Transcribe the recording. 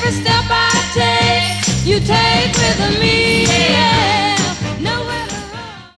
every step I take, you take with me. Yeah.